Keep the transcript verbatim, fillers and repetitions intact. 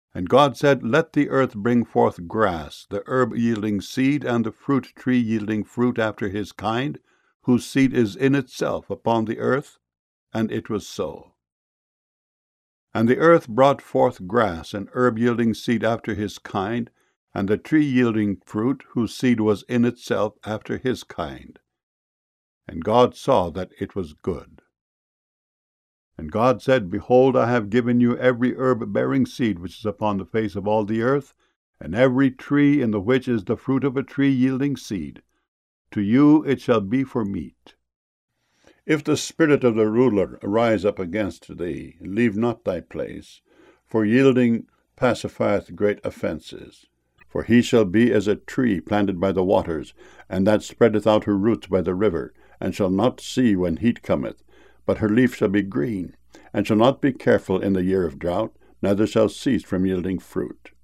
And God said, Let the earth bring forth grass, the herb yielding seed, and the fruit tree yielding fruit after his kind, whose seed is in itself upon the earth. And it was so. And the earth brought forth grass, and herb yielding seed after his kind, and the tree yielding fruit, whose seed was in itself after his kind. And God saw that it was good. And God said, Behold, I have given you every herb-bearing seed which is upon the face of all the earth, and every tree in the which is the fruit of a tree yielding seed. To you it shall be for meat. If the spirit of the ruler arise up against thee, leave not thy place, for yielding pacifieth great offences. For he shall be as a tree planted by the waters, and that spreadeth out her roots by the river, and shall not see when heat cometh, but her leaf shall be green, and shall not be careful in the year of drought, neither shall cease from yielding fruit.